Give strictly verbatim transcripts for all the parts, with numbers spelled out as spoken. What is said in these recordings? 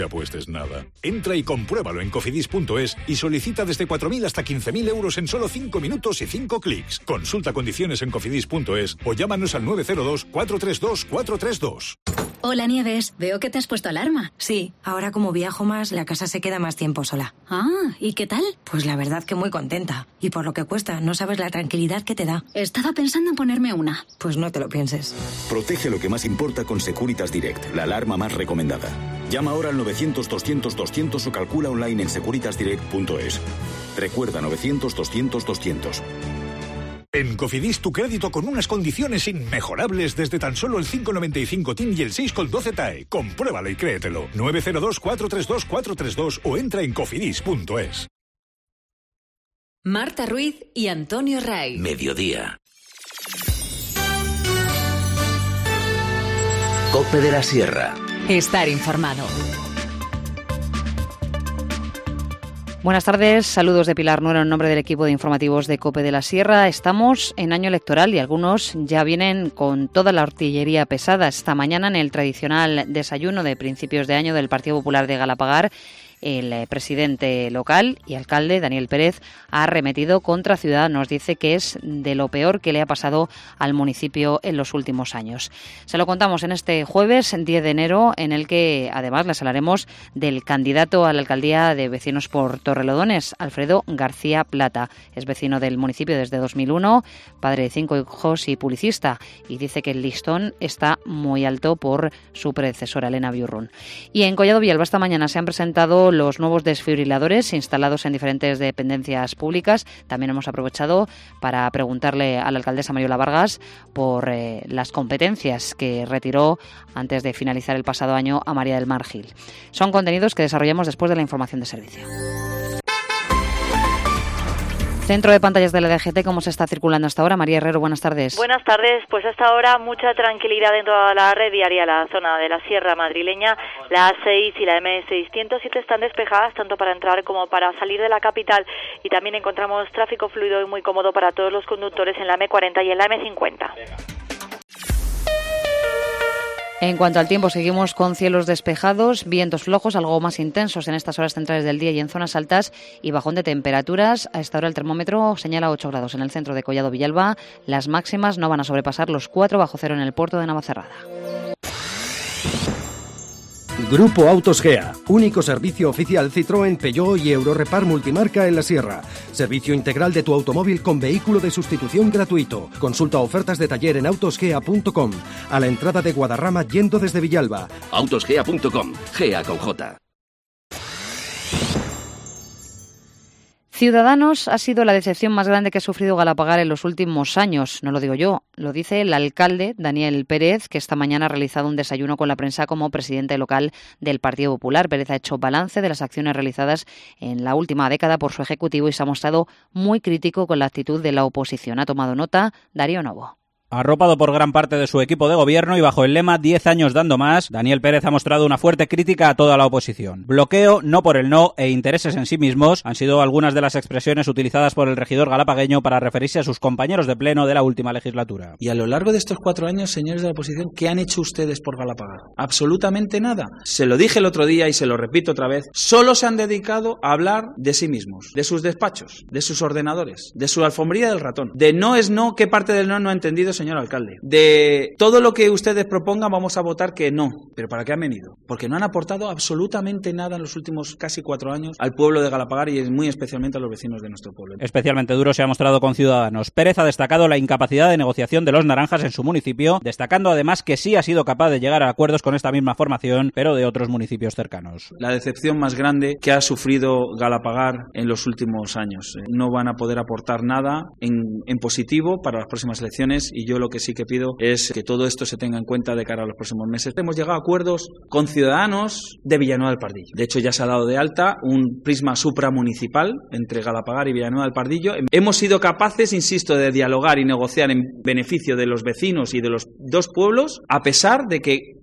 te apuestes nada. Entra y compruébalo en cofidis punto es y solicita desde cuatro mil hasta quince mil euros en solo cinco minutos y cinco clics. Consulta condiciones en cofidis punto es o llámanos al nueve cero dos, cuatro tres dos, cuatro tres dos. Hola, Nieves. Veo que te has puesto alarma. Sí, ahora como viajo más, la casa se queda más tiempo sola. Ah, ¿y qué tal? Pues la verdad que muy contenta. Y por lo que cuesta, no sabes la tranquilidad que te da. Estaba pensando en ponerme una. Pues no te lo pienses. Protege lo que más importa con Securitas Direct, la alarma más recomendada. Llama ahora al novecientos, doscientos, doscientos o calcula online en securitas direct punto es. Recuerda novecientos, doscientos, doscientos. En Cofidis, tu crédito con unas condiciones inmejorables desde tan solo el cinco coma noventa y cinco T I N y el seis coma doce T A E. Compruébalo y créetelo. nueve cero dos, cuatro tres dos, cuatro tres dos o entra en cofidis punto es. Marta Ruiz y Antonio Ray. Mediodía. Cope de la Sierra. Estar informado. Buenas tardes, saludos de Pilar Nuero en nombre del equipo de informativos de COPE de la Sierra. Estamos en año electoral y algunos ya vienen con toda la artillería pesada. Esta mañana en el tradicional desayuno de principios de año del Partido Popular de Galapagar, el presidente local y alcalde, Daniel Pérez, ha arremetido contra Ciudadanos. Dice que es de lo peor que le ha pasado al municipio en los últimos años. Se lo contamos en este jueves, diez de enero, en el que además les hablaremos del candidato a la alcaldía de Vecinos por Torrelodones, Alfredo García Plata. Es vecino del municipio desde dos mil uno, padre de cinco hijos y publicista, y dice que el listón está muy alto por su predecesora, Elena Biurrun. Y en Collado Villalba esta mañana se han presentado los nuevos desfibriladores instalados en diferentes dependencias públicas. También hemos aprovechado para preguntarle a la alcaldesa Mariola Vargas por eh, las competencias que retiró antes de finalizar el pasado año a María del Mar Gil. Son contenidos que desarrollamos después de la información de servicio. Centro de pantallas de la D G T, ¿cómo se está circulando hasta ahora? María Herrero, buenas tardes. Buenas tardes, pues hasta ahora mucha tranquilidad en toda la red viaria, la zona de la Sierra Madrileña, la A seis y la M seiscientos siete están despejadas tanto para entrar como para salir de la capital y también encontramos tráfico fluido y muy cómodo para todos los conductores en la M cuarenta y en la M cincuenta. En cuanto al tiempo, seguimos con cielos despejados, vientos flojos, algo más intensos en estas horas centrales del día y en zonas altas y bajón de temperaturas. A esta hora el termómetro señala ocho grados en el centro de Collado Villalba. Las máximas no van a sobrepasar los cuatro bajo cero en el puerto de Navacerrada. Grupo Autos Gea, único servicio oficial Citroën, Peugeot y Eurorepar multimarca en la Sierra. Servicio integral de tu automóvil con vehículo de sustitución gratuito. Consulta ofertas de taller en autosgea punto com. A la entrada de Guadarrama yendo desde Villalba. autosgea punto com. Gea con J. Ciudadanos ha sido la decepción más grande que ha sufrido Galapagar en los últimos años. No lo digo yo, lo dice el alcalde Daniel Pérez, que esta mañana ha realizado un desayuno con la prensa como presidente local del Partido Popular. Pérez ha hecho balance de las acciones realizadas en la última década por su ejecutivo y se ha mostrado muy crítico con la actitud de la oposición. Ha tomado nota Darío Novo. Arropado por gran parte de su equipo de gobierno y bajo el lema diez años dando más, Daniel Pérez ha mostrado una fuerte crítica a toda la oposición. Bloqueo, no por el no e intereses en sí mismos han sido algunas de las expresiones utilizadas por el regidor galapagueño para referirse a sus compañeros de pleno de la última legislatura. Y a lo largo de estos cuatro años, señores de la oposición, ¿qué han hecho ustedes por Galapagar? Absolutamente nada. Se lo dije el otro día y se lo repito otra vez. Solo se han dedicado a hablar de sí mismos, de sus despachos, de sus ordenadores, de su alfombrilla del ratón. De no es no, ¿qué parte del no no ha entendido, señor alcalde? De todo lo que ustedes propongan vamos a votar que no. ¿Pero para qué han venido? Porque no han aportado absolutamente nada en los últimos casi cuatro años al pueblo de Galapagar y muy especialmente a los vecinos de nuestro pueblo. Especialmente duro se ha mostrado con Ciudadanos. Pérez ha destacado la incapacidad de negociación de los naranjas en su municipio, destacando además que sí ha sido capaz de llegar a acuerdos con esta misma formación, pero de otros municipios cercanos. La decepción más grande que ha sufrido Galapagar en los últimos años. No van a poder aportar nada en, en positivo para las próximas elecciones y yo lo que sí que pido es que todo esto se tenga en cuenta de cara a los próximos meses. Hemos llegado a acuerdos con Ciudadanos de Villanueva del Pardillo. De hecho, ya se ha dado de alta un prisma supramunicipal entre Galapagar y Villanueva del Pardillo. Hemos sido capaces, insisto, de dialogar y negociar en beneficio de los vecinos y de los dos pueblos, a pesar de que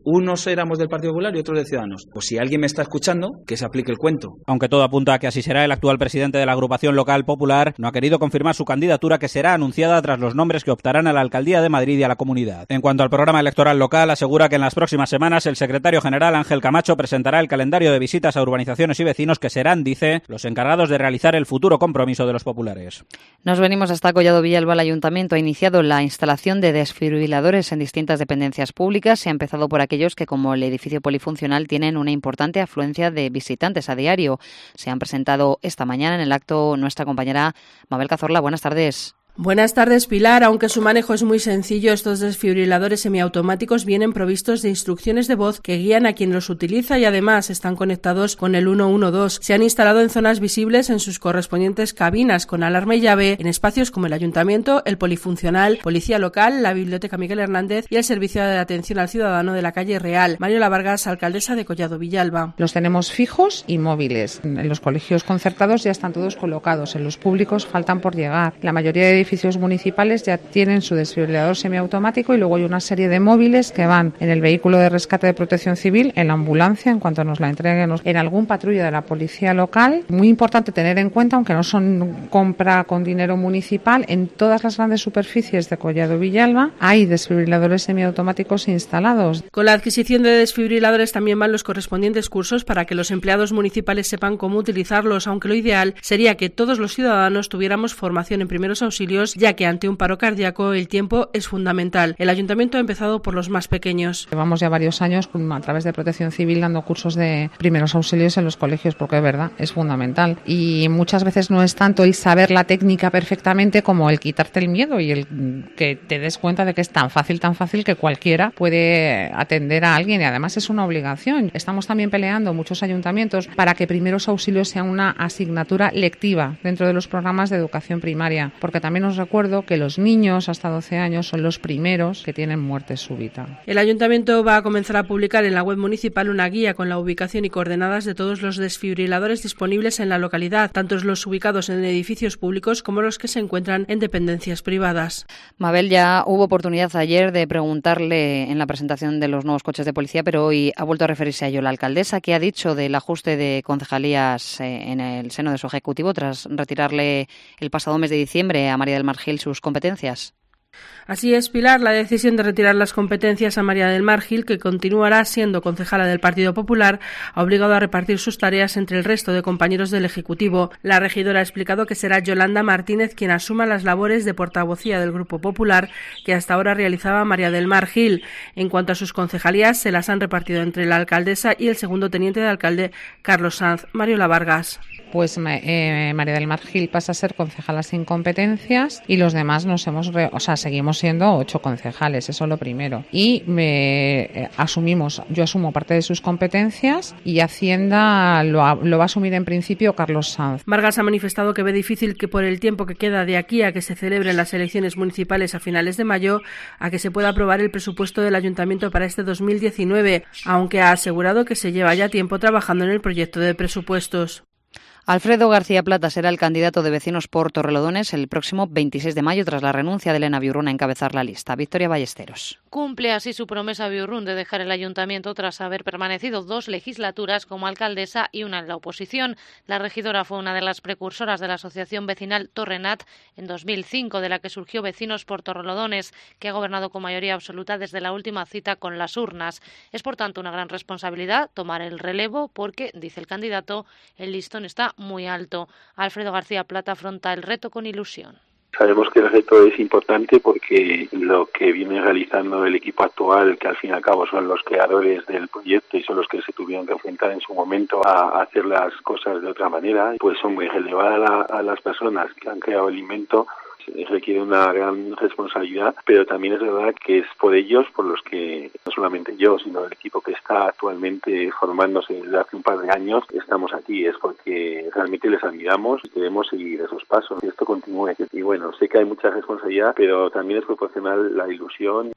Unos éramos del Partido Popular y otros de Ciudadanos. Pues si alguien me está escuchando, que se aplique el cuento. Aunque todo apunta a que así será, el actual presidente de la agrupación local popular no ha querido confirmar su candidatura, que será anunciada tras los nombres que optarán a la alcaldía de Madrid y a la comunidad. En cuanto al programa electoral local, asegura que en las próximas semanas el secretario general Ángel Camacho presentará el calendario de visitas a urbanizaciones y vecinos que serán, dice, los encargados de realizar el futuro compromiso de los populares. Nos venimos hasta Collado Villalba. El Ayuntamiento ha iniciado la instalación de desfibriladores en distintas dependencias públicas. Se ha empezado por aquellos que, como el edificio polifuncional, tienen una importante afluencia de visitantes a diario. Se han presentado esta mañana en el acto nuestra compañera Mabel Cazorla. Buenas tardes. Buenas tardes, Pilar. Aunque su manejo es muy sencillo, estos desfibriladores semiautomáticos vienen provistos de instrucciones de voz que guían a quien los utiliza y además están conectados con el ciento doce. Se han instalado en zonas visibles en sus correspondientes cabinas con alarma y llave en espacios como el Ayuntamiento, el Polifuncional, Policía Local, la Biblioteca Miguel Hernández y el Servicio de Atención al Ciudadano de la calle Real. Mariola Vargas, alcaldesa de Collado Villalba. Los tenemos fijos y móviles. En los colegios concertados ya están todos colocados. En los públicos faltan por llegar. La mayoría de edificios municipales ya tienen su desfibrilador semiautomático y luego hay una serie de móviles que van en el vehículo de rescate de protección civil, en la ambulancia, en cuanto nos la entreguen, en algún patrulla de la policía local. Muy importante tener en cuenta, aunque no son compra con dinero municipal, en todas las grandes superficies de Collado Villalba hay desfibriladores semiautomáticos instalados. Con la adquisición de desfibriladores también van los correspondientes cursos para que los empleados municipales sepan cómo utilizarlos, aunque lo ideal sería que todos los ciudadanos tuviéramos formación en primeros auxilios, ya que ante un paro cardíaco el tiempo es fundamental. El Ayuntamiento ha empezado por los más pequeños. Llevamos ya varios años a través de Protección Civil dando cursos de primeros auxilios en los colegios, porque es verdad, es fundamental. Y muchas veces no es tanto el saber la técnica perfectamente como el quitarte el miedo y el que te des cuenta de que es tan fácil, tan fácil que cualquiera puede atender a alguien y además es una obligación. Estamos también peleando muchos ayuntamientos para que primeros auxilios sea una asignatura lectiva dentro de los programas de educación primaria, porque también os recuerdo que los niños hasta doce años son los primeros que tienen muerte súbita. El Ayuntamiento va a comenzar a publicar en la web municipal una guía con la ubicación y coordenadas de todos los desfibriladores disponibles en la localidad, tanto los ubicados en edificios públicos como los que se encuentran en dependencias privadas. Mabel, ya hubo oportunidad ayer de preguntarle en la presentación de los nuevos coches de policía, pero hoy ha vuelto a referirse a ello la alcaldesa. ¿Qué ha dicho del ajuste de concejalías en el seno de su ejecutivo tras retirarle el pasado mes de diciembre a María del Mar Gil sus competencias? Así es, Pilar, la decisión de retirar las competencias a María del Mar Gil, que continuará siendo concejala del Partido Popular, ha obligado a repartir sus tareas entre el resto de compañeros del Ejecutivo. La regidora ha explicado que será Yolanda Martínez quien asuma las labores de portavocía del Grupo Popular que hasta ahora realizaba María del Mar Gil. En cuanto a sus concejalías, se las han repartido entre la alcaldesa y el segundo teniente de alcalde, Carlos Sanz. Mariola Vargas. Pues eh, María del Mar Gil pasa a ser concejala sin competencias y los demás nos hemos, re, o sea, seguimos siendo ocho concejales, eso es lo primero. Y me, eh, asumimos, yo asumo parte de sus competencias y Hacienda lo, lo va a asumir en principio Carlos Sanz. Vargas ha manifestado que ve difícil que por el tiempo que queda de aquí a que se celebren las elecciones municipales a finales de mayo, a que se pueda aprobar el presupuesto del Ayuntamiento para este dos mil diecinueve, aunque ha asegurado que se lleva ya tiempo trabajando en el proyecto de presupuestos. Alfredo García Plata será el candidato de Vecinos por Torrelodones el próximo veintiséis de mayo tras la renuncia de Elena Biurrún a encabezar la lista. Victoria Ballesteros. Cumple así su promesa Biurrún de dejar el ayuntamiento tras haber permanecido dos legislaturas como alcaldesa y una en la oposición. La regidora fue una de las precursoras de la asociación vecinal Torrenat en dos mil cinco, de la que surgió Vecinos por Torrelodones, que ha gobernado con mayoría absoluta desde la última cita con las urnas. Es por tanto una gran responsabilidad tomar el relevo porque, dice el candidato, el listón está muy alto. Alfredo García Plata afronta el reto con ilusión. Sabemos que el reto es importante porque lo que viene realizando el equipo actual, que al fin y al cabo son los creadores del proyecto y son los que se tuvieron que enfrentar en su momento a hacer las cosas de otra manera, pues son muy relevadas a, a las personas que han creado el invento. Requiere una gran responsabilidad, pero también es verdad que es por ellos por los que, no solamente yo, sino el equipo que está actualmente formándose desde hace un par de años, estamos aquí. Es porque realmente les admiramos y queremos seguir esos pasos, que esto continúe. Y bueno, sé que hay mucha responsabilidad, pero también es proporcional la ilusión.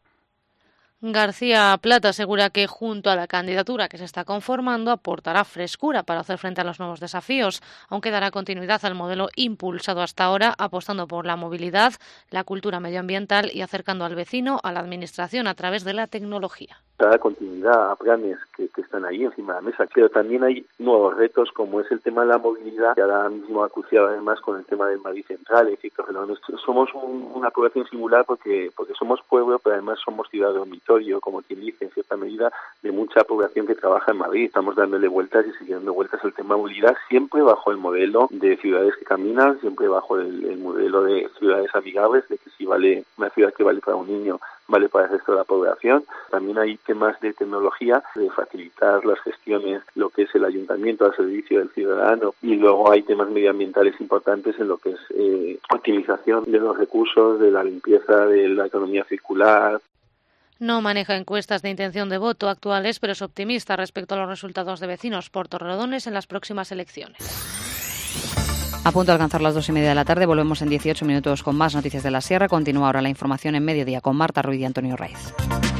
García Plata asegura que junto a la candidatura que se está conformando aportará frescura para hacer frente a los nuevos desafíos, aunque dará continuidad al modelo impulsado hasta ahora, apostando por la movilidad, la cultura medioambiental y acercando al vecino a la administración a través de la tecnología. dar continuidad a planes que, que están ahí encima de la mesa. Pero también hay nuevos retos, como es el tema de la movilidad, que ahora mismo ha acuciado además con el tema del Madrid Central. Es decir, que somos un, una población singular porque, porque somos pueblo, pero además somos ciudad de dormitorio, como quien dice, en cierta medida, de mucha población que trabaja en Madrid. Estamos dándole vueltas y siguiendo vueltas al tema de movilidad, siempre bajo el modelo de ciudades que caminan, siempre bajo el, el modelo de ciudades amigables, de que si vale una ciudad que vale para un niño, vale para el resto de la población. También hay temas de tecnología, de facilitar las gestiones, lo que es el ayuntamiento al servicio del ciudadano, y luego hay temas medioambientales importantes en lo que es eh, optimización de los recursos, de la limpieza, de la economía circular. No maneja encuestas de intención de voto actuales, pero es optimista respecto a los resultados de Vecinos por Torrelodones en las próximas elecciones. A punto de alcanzar las dos y media de la tarde, volvemos en dieciocho minutos con más noticias de la Sierra. Continúa ahora la información en mediodía con Marta Ruiz y Antonio Raiz.